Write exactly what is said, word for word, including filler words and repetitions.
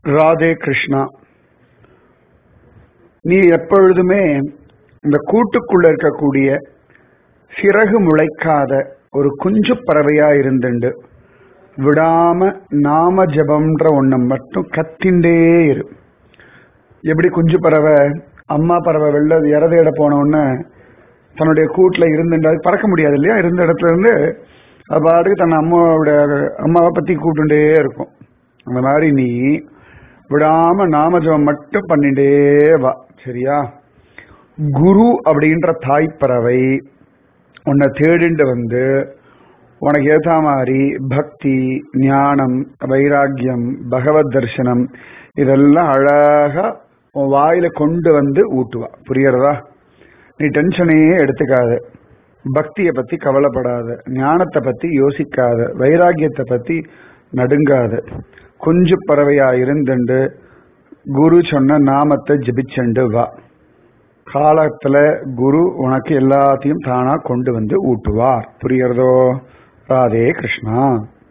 ராதே கிருஷ்ணா. நீ எப்பொழுதுமே இந்த கூட்டுக்குள்ள இருக்கக்கூடிய சிறகு முளைக்காத ஒரு குஞ்சு பறவையா இருந்துண்டு விடாம நாம ஜபம்ன்ற ஒண்ண மட்டும் கத்திண்டே இரு. எப்படி குஞ்சு பறவை அம்மா பறவை வெளில இறதையிட போன உடனே தன்னுடைய கூட்டுல இருந்துட்டு அது பறக்க முடியாது இல்லையா, இருந்த இடத்துல இருந்து அது பாட்டுக்கு தன் அம்மாவோட அம்மாவை பத்தி கூப்பிட்டுட்டே இருக்கும். அந்த மாதிரி நீ விடாம நாமஜபம் மட்டும் பண்ணிட்டே வா, சரியா? குரு அப்படின்ற தாய்ப்பறவை உன்னை தேடிண்டு வந்து உனக்கு ஏற்ற மாதிரி பக்தி, ஞானம், வைராக்கியம், பகவத் தரிசனம் இதெல்லாம் அழகா உன் வாயில கொண்டு வந்து ஊட்டுவா. புரியறதா? நீ டென்ஷனையே எடுத்துக்காத, பக்தியை பத்தி கவலைப்படாத, ஞானத்தை பத்தி யோசிக்காத, வைராக்கியத்தை பத்தி நடுங்காத. குஞ்சு பறவையா இருந்துண்டு குரு சொன்ன நாமத்தை ஜபிச்சுண்டு வா. காலத்துல குரு உனக்கு எல்லாத்தையும் தானா கொண்டு வந்து ஊட்டுவார். புரியறதோ? ராதே கிருஷ்ணா.